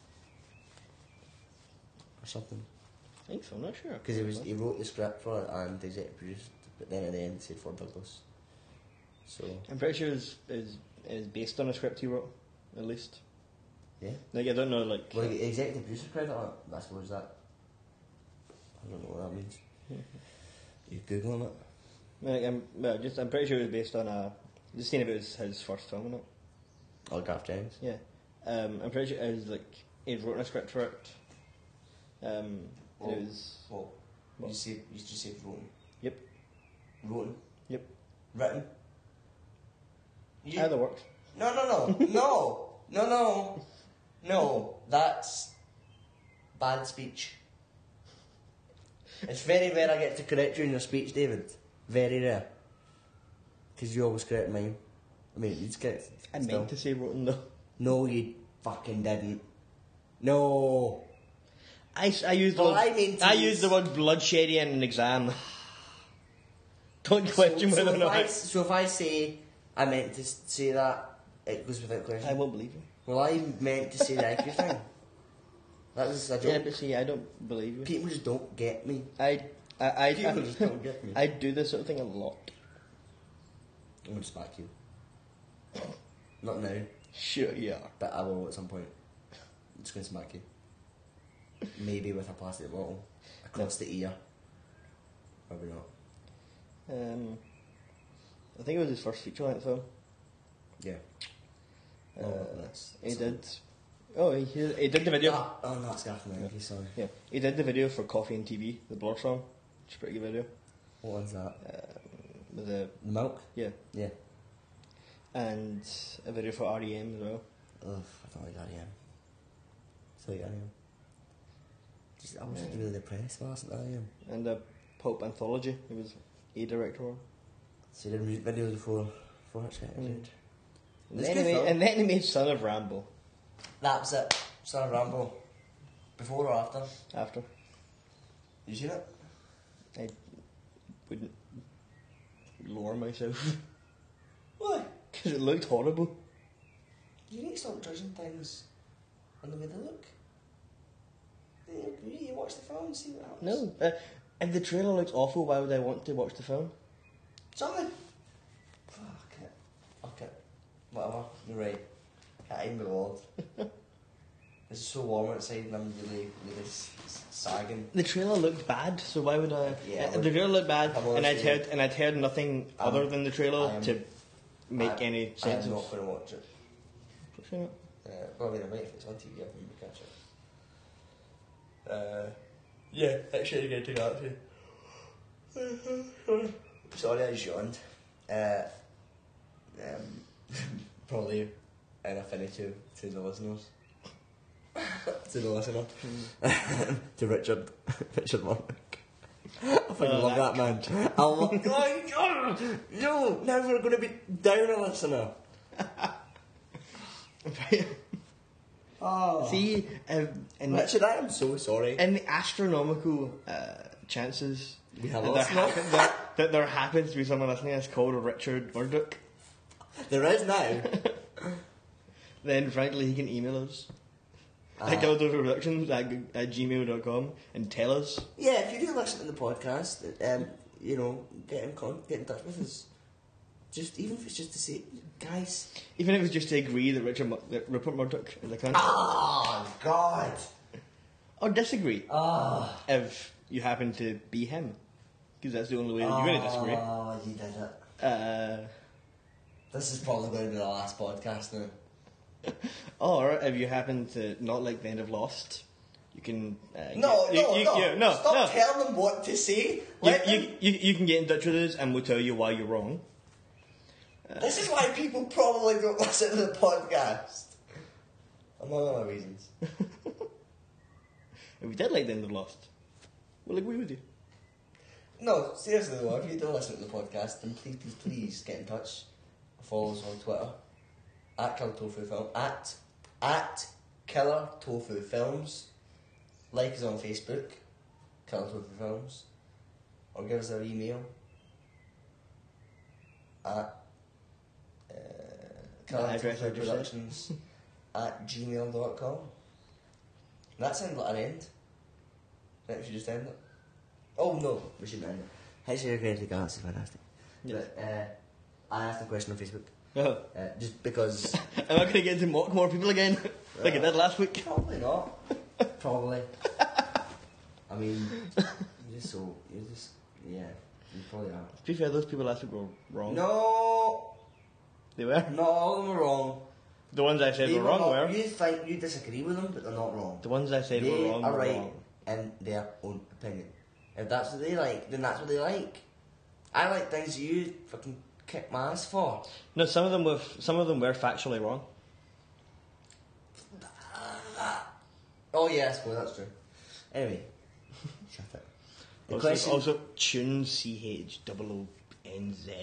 or something? I think so. I'm not sure. Because he was he wrote the script for it and the executive produced, but then at the end it said for Douglas. So I'm pretty sure it's is is based on a script he wrote, at least. yeah. Like I don't know, like. Well, the executive producer credit on it. I suppose that. I don't know what that means. You googling it? Like, I'm well, just I'm pretty sure it was based on a. Just seeing if it was his first film or not. Oh, Garth Jennings. Yeah, um, I'm pretty sure it was like he wrote a script for it. Um, Oh. it was. Well, What? you say you just say written. Yep. Written. Yep. Written. You, Either works. No, no, no, no, no, no, no. That's bad speech. It's very rare I get to correct you in your speech, David. Very rare. Because you always correct mine. I mean, you just correct. I still. meant to say rotten though. No, you fucking didn't. No. I, s- I used the Well, word, I mean to I use- used the word bloodshedding in an exam. Don't question so, whether so or if not. I, so if I say I meant to s- say that, it goes without question. I won't believe you. Well, I meant to say the I Q thing. That was a joke. Yeah, but see, I don't believe you. People just don't get me. I, I, I, I, People just don't get me. I do this sort of thing a lot. I'm gonna smack you. Not now, Sure, yeah. but I will at some point. I'm just gonna smack you. Maybe with a plastic bottle across the ear. Probably not. Um, I think it was his first feature length film. Yeah. Uh, Oh, that's, he that's did. Oh, he, he did the video. Ah, oh no, it's Garth Marenghi, sorry. Yeah, he did the video for Coffee and T V, the Blur song. It's a pretty good video. What one's that? Um, with the The milk? yeah, Yeah. and a video for R E M as well. Ugh, I don't like R E M. So like R E M. Just, I was Yeah. really depressed last night, R E M. And a Pulp Anthology. He was a director on. So you did music videos before, before Hitchhiker's Mm. Guide. And It's then, good he made, film. and then he made Son of Rambo That was it. Son of Rambo. Before or after? after. You seen it? I wouldn't lower myself Why? because it looked horrible. You need to stop judging things on the way they look. You, you watch the film and see what happens. No, uh, if the trailer looks awful, why would I want to watch the film? Something. Fuck it. Fuck it. Whatever. You're right. Can't even be bothered. It's so warm outside and I'm really, really s- s- sagging. The trailer looked bad, so why would I? Yeah, uh, the trailer looked bad, I'm and I'd honestly- heard and I'd heard nothing I'm- other than the trailer I'm- to make I- any sense I'm of. not going to watch it. Trailer. Uh, probably I might if it's on T V, I can catch it. Uh, yeah, actually, going to take that too. Sorry, I yawned. Uh, um, probably an affinity to, to the listeners. to the listener. to Richard. Richard Murdoch. I fucking Oh, love that that man. I love. Oh, no, no, now we're going to be down a listener. Oh. See, um, in, Richard, I am so sorry. in the astronomical uh, chances We have that, a there listener. happen, that, that there happens to be someone listening that's called Richard Murdoch, There is now. then frankly he can email us Uh, at Productions at, at gmail dot com and tell us. yeah, if you do listen to the podcast, um, you know, get in con- get in touch with us. Just even if it's just to say, guys. Even if it's just to agree that Richard Mur- that Rupert Murdoch is a cunt. Oh God. Or disagree Ah. if you happen to be him. Because that's the only way that you're going to disagree. Oh, you did it. Uh, This is probably going to be the last podcast now. or if you happen to not like the end of Lost, you can. Uh, No, get, no, you, you, no. you- no, Stop no. telling them what to say. You, Let you, them- you, you can get in touch with us and we'll tell you why you're wrong. This is why people probably don't listen to the podcast. Among other reasons. If we did like the end of Lost, we'll agree with you. No, seriously though, if you do listen to the podcast, then please, please, please get in touch. Follow us on Twitter at Killer Tofu Film at at Killer Tofu Films. Like us on Facebook, Killer Tofu Films, or give us our email at uh, Killer address Tofu I just said. Productions at gmail dot com. That sounds like an end. Maybe we should just end it. Oh no, we shouldn't end it. Hitchhiker's Guide to the Galaxy is fantastic. Yeah. But, uh, I asked a question on Facebook. Oh. Uh, just because. Am I going to get to mock more people again? like I did last week? Probably not. Probably. I mean, you're just so. You're just. Yeah, you probably are. To be fair, those people last week were wrong. No! They were? Not all of them are wrong. The ones I said They were wrong not, were. You think you disagree with them, but they're not wrong. The ones I said they were wrong are were right wrong. in their own opinion. If that's what they like, then that's what they like. I like things you fucking kick my ass for. No, some of them were some of them were factually wrong. Oh yeah, I suppose that's true. Anyway, shut it. The Also, question. also tune C H O O N Z.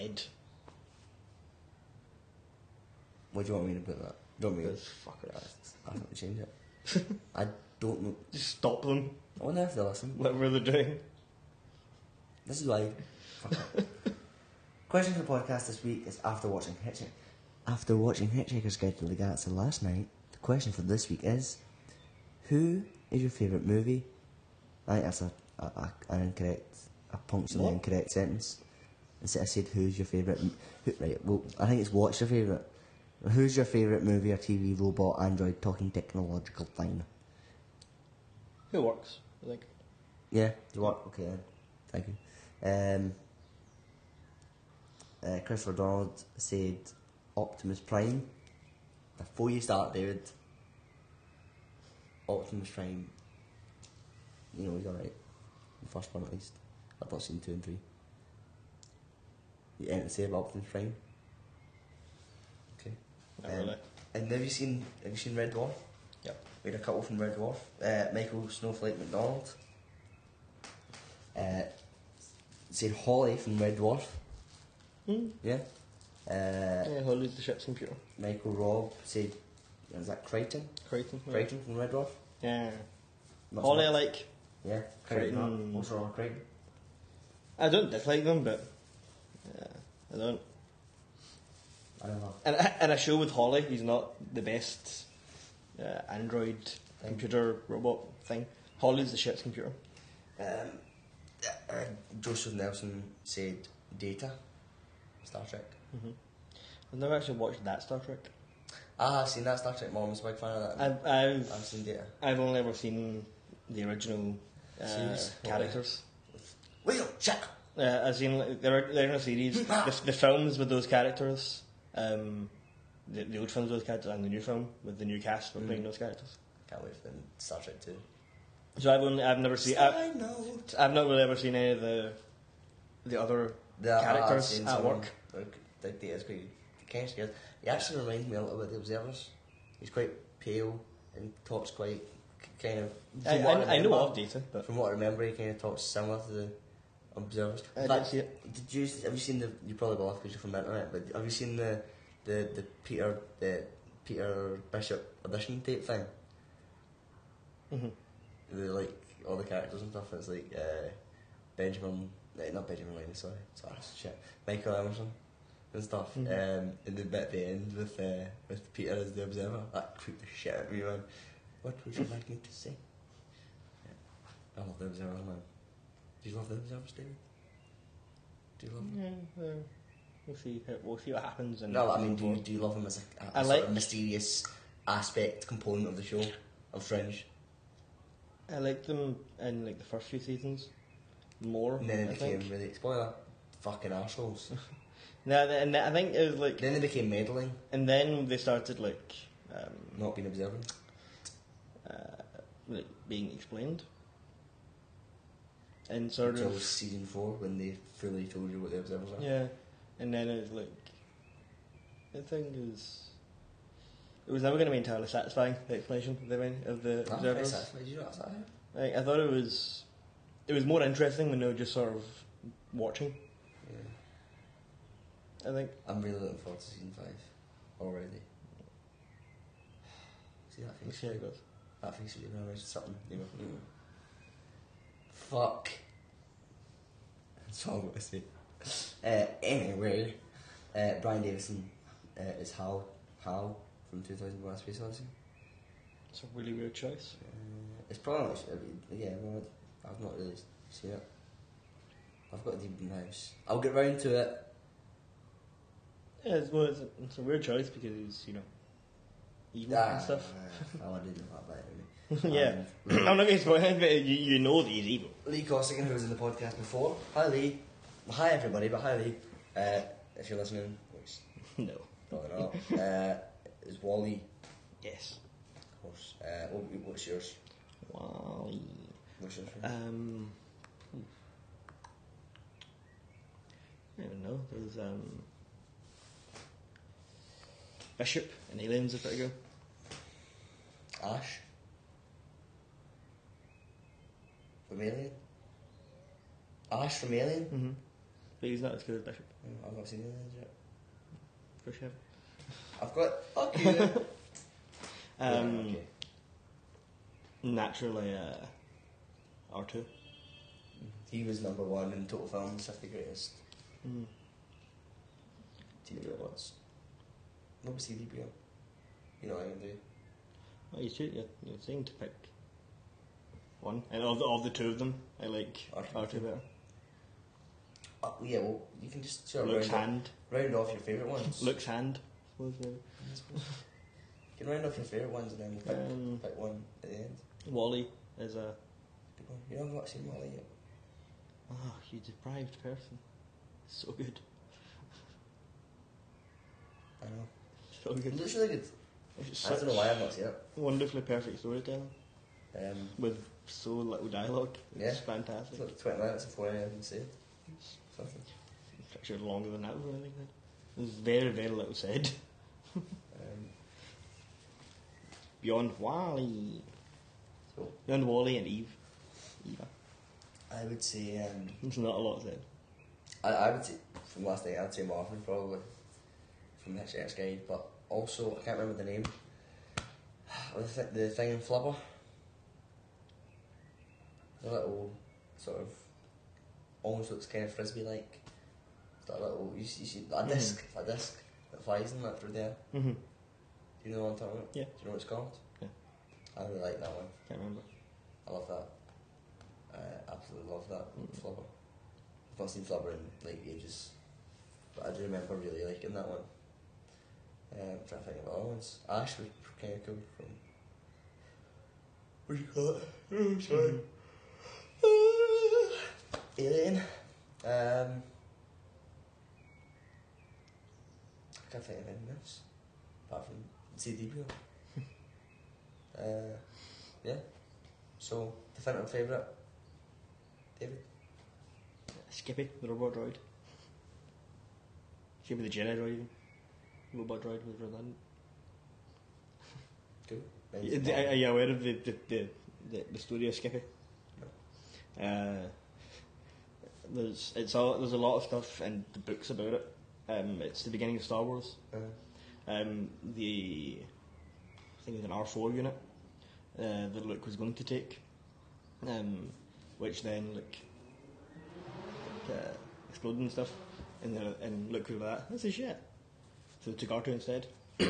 What do you want me to put that? Don't me. Those fuckers. I have to change it. I don't know. Just stop them, I wonder if they listen. whatever they're doing. This is why. Fuck it. Question for the podcast this week is after watching Hitchhiker. After watching Hitchhiker's Guide to the Galaxy last night, the question for this week is: who is your favourite movie? I think that's a, a, a an incorrect, a punctually What? incorrect sentence. Instead, I said who's your favourite. m- Who, right. Well, I think it's what's your favourite. Who's your favourite movie or T V, robot, android, talking technological thing? Who works? I think. Yeah, the what? Okay then. Thank you. Um, uh, Christopher Donald said Optimus Prime. Before you start, David, Optimus Prime, you know, he's alright. The first one at least. I've not seen two and three. You anything to say about Optimus Prime? Okay. Not Um, really. And have you seen have you seen Red Dwarf? Yep. We had a couple from Red Dwarf. Uh, Michael Snowflake McDonald. Uh, said Holly from Red Dwarf. Hmm. Yeah. Uh, Yeah, Holly's the ship's computer. Michael Robb said, is that Crichton? Crichton. Yeah. Crichton from Red Dwarf. Yeah. Not Holly I so much. like. Yeah. Crichton. Crichton. What's wrong with Crichton? I don't dislike them, but yeah, I don't. I don't know. And and a show with Holly, he's not the best uh, android Thing. computer robot thing. Holly's the ship's computer. Um, uh, uh, Joseph Nelson said Data. Star Trek. Mm-hmm. I've never actually watched that Star Trek. I have seen that Star Trek. Mom was a big fan of that. I've I've, I've seen Data. I've only ever seen the original uh, Series? characters. Wheel check. Uh, I've seen like, the ori- the original series, the, the films with those characters, um, the, the old films with those characters, and the new film with the new cast with Mm. playing those characters. Can't wait for the Star Trek two. So I've only I've never seen I, Side note. I've not really ever seen any of the the other The, I've characters seen at some work. Like, like Data's quite kind of scared. He actually reminds me a little bit of the Observers. He's quite pale and talks quite k- kind of. I, from what I, I know remember- of Data, but From what I remember, he kind of talks similar to the Observers. I In did fact, see it. Did you have you seen the? You probably will because you're from the internet. But have you seen the the the Peter the Peter Bishop audition tape thing? hmm The like all the characters and stuff. It's like uh, Benjamin, eh, not Benjamin Linus, sorry, sorry, shit, Michael Emerson and stuff. Mhm. Um, and the bit at the end with uh, with Peter as the Observer, that creeped the shit out of me, man. What would you like me to say? Yeah. I love the Observer, man. Do you love the Observers, David? Do you love them? Yeah, uh, we'll see. how- We'll see what happens. And No, I mean, do you, do you love them as a, a, I a sort like- of mysterious aspect, component of the show, of Fringe? I liked them in like the first few seasons more. And then it I became think. really, spoiler, fucking arseholes. No, and I think it was like, Then they became meddling, and then they started like, um, not being observant. uh, like being explained, and sort Until of season four, when they fully told you what the observers are. yeah, and then it's like, the thing is, it was never going to be entirely satisfying, the explanation of the of the Ah, observers. that's- Did you know that's that? Like, I thought it was, it was more interesting when they were just sort of watching. Yeah. I think. I'm really looking forward to season five already. See that We'll face? see how it goes. That face you're going to something, you know. Fuck. That's all I'm going to say. Uh, anyway, uh, Brian Davison uh, is Hal. Hal from two thousand one Space Odyssey. It's a really weird choice. Uh, it's probably not, I mean, yeah, well, I've not really seen it. I've got a deep in the house. I'll get round to it. Yeah, it's, well, it's, a, it's a weird choice because he's, you know, evil Ah, and stuff. oh, I didn't know that about anyway. Yeah. Um, I'm not going to spoil anything, but you, you know that he's evil. Lee Costigan, who was in the podcast before. Hi, Lee. Well, hi, everybody, but hi, Lee. Uh, if you're listening, which No. probably not, uh, is Wally, Yes. of course. Uh, what, what's yours? Wally. What's yours? Um. hmm. I don't even know. There's um. Bishop and Aliens are pretty good. Ash? From Alien? Ash from Alien? Mm-hmm. But he's not as good as Bishop. Oh, I've not seen Aliens yet. For sure. I've got. Okay. then. Um. Yeah, okay. Naturally, uh. R two. He was number one in total films, fifty greatest Mm. T V awards. What was T V beyond? You know what I'm going to do? Well, you should. You're, you're saying to pick one, and of the, of the two of them, I like R two. R two better. Uh, yeah, well, you can just sort of Luke's round, hand. off, round off your favourite ones. Luke's hand. I suppose maybe. I suppose. You can round off your favourite ones and then pick, Um, pick one at the end. Wally is a Good one. You know, I've not seen Wally yet. oh, you deprived person. So good, I know. so It good. looks really good. It's I don't know why I've not seen it. Wonderfully perfect storytelling Um, with so little dialogue. Yeah. It's it's fantastic. like twenty minutes before anything said. Something. It's actually longer than that. I think there's very very little said. Um, Beyond Wally, so, beyond Wally and Eve. Eva. I would say, um, There's not a lot said. I, I would say, from last night, I'd say Marvin probably, from the Hitchhiker's Guide, but also, I can't remember the name, the, th- the thing in Flubber, the little, sort of, almost looks kind of frisbee-like, it's like a little, you see, you see a disc, a disc that flies in that through there. Mm-hmm. Do you know what I'm talking about? Yeah. Do you know what it's called? Yeah. I really like that one. Can't remember. I love that. I absolutely love that Mm. Flubber. I've not seen Flubber in like ages, but I do remember really liking that one. Um, I'm trying to think of other ones. Ash was kind of cool from. What do you call it? Oh, sorry. Mm-hmm. Alien. Um, I can't think of anything else apart from C D P. uh, yeah. So, definitive favourite, David? Skippy, the robot droid. Skippy the Jedi droid, even. Robot droid was redundant. Cool. Are, are you aware of the, the, the, the, the story of Skippy? No. Uh, there's it's all, there's a lot of stuff in the books about it. Um, it's the beginning of Star Wars. Uh, Um, the I think it's an R four unit uh, that Luke was going to take, um, which then like, like uh, exploded and stuff, and the, and Luke was like, "This is shit." So they took R two instead.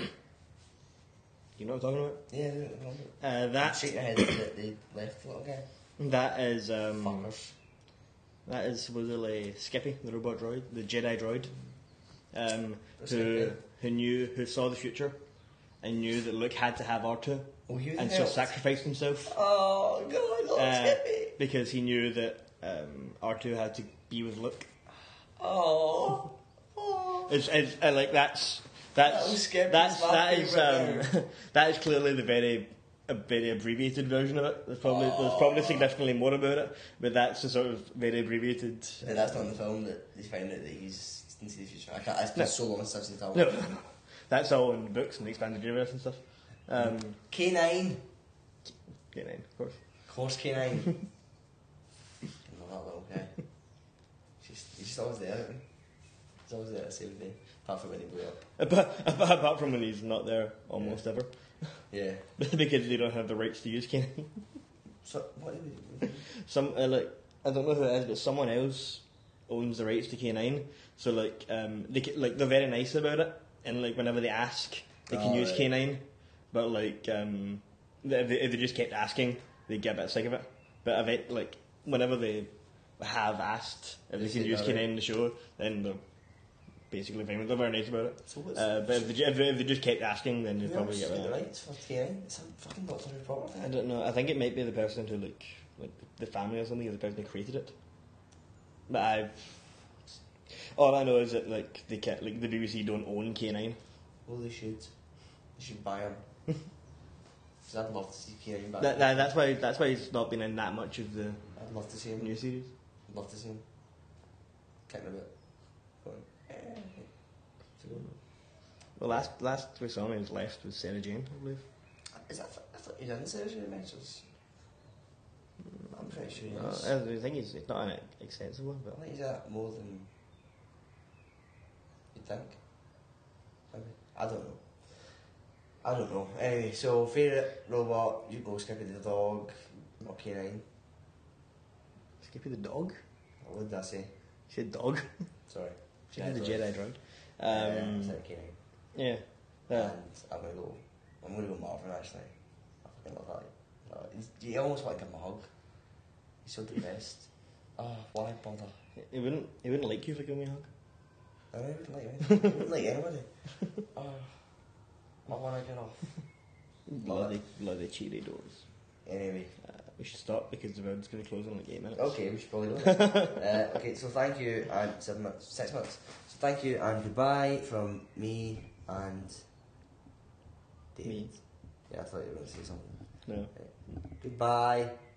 You know what I'm talking about? yeah, I don't remember. Uh, that Shake your head that they left the little guy. that is um, Fuckers. that is supposedly Skippy, the robot droid, the Jedi droid, um, That's who good. who knew who saw the future, and knew that Luke had to have R two, Oh, you and so helped. sacrificed himself Oh, God, I love uh, Skippy. because he knew that um, R two had to be with Luke. Oh. Oh. It's, it's uh, like that's That that's was Skippy's that's my that is favourite um, that is clearly the very a very abbreviated version of it. There's probably there's probably significantly more about it, but that's the sort of very abbreviated. But that's not in the film that they find out that he's in the future. I can't, it's been No. so long since I've seen the film. No, that's all in the books and the expanded universe and stuff. Um, K nine. yeah, nine, of course. Of course, K nine. I love that little guy. She's, he's just always there. Isn't he? He's always there to save the day. Apart from when he blew up. Apart, apart from when he's not there almost ever, Yeah. because they don't have the rights to use Kanan. So, what did we do? Some uh, like I don't know who it is, but someone else owns the rights to K nine. So like um, they ca- like they're very nice about it, and like whenever they ask, they can Oh, use right. K nine. But like um, if they, if they just kept asking, they get a bit sick of it. But if it, like whenever they have asked if they They can say use no, K right? nine in the show, then they're basically fine. They're very nice about it. So what's Uh, but if they, ju- if, they, if they just kept asking, then they'd who probably else get rid got of the it. rights for K nine? It's a fucking Doctor Who property. I don't know. I think it might be the person who like like the family or something, or the person who created it. But I've all I know is that like they can't, like the B B C don't own K nine. Well, they should. They should buy him. Because I'd love to see K nine back. That, that, that's why that's why he's not been in that much of the I'd love to see him. new series. I'd love to see him. Kicking a bit. Going, eh. It's a good one. The last last we saw him, he was left with Sarah Jane, I believe. Is that, I thought he didn't say Jane Mitchell's. I'm pretty sure he Uh, is. I think he's it's not an extensive one, I but think he's at more than you'd think. Maybe. I don't know. I don't know. Anyway, so favourite robot, you go Skippy the dog, or K nine. Skippy the dog. What did I say? She said dog. Sorry. Skippy the Jedi droid. Um, Um, uh, K nine. yeah. Yeah. And I'm gonna go. I'm gonna go Marvin actually. I fucking love that. Uh, he's, you almost want to give him a hug. He's so depressed. Oh, why bother? He wouldn't he wouldn't like you for giving me a hug. I wouldn't like anything. I wouldn't like anybody. Oh, I want to get off. Bloody bloody Cheerios. Anyway, Uh, we should stop because the road's going to close in like eight minutes. okay, we should probably go. uh, okay, so thank you and seven minutes, six minutes. So thank you and goodbye from me and David. Me. Yeah, I thought you were going to say something. No. Goodbye.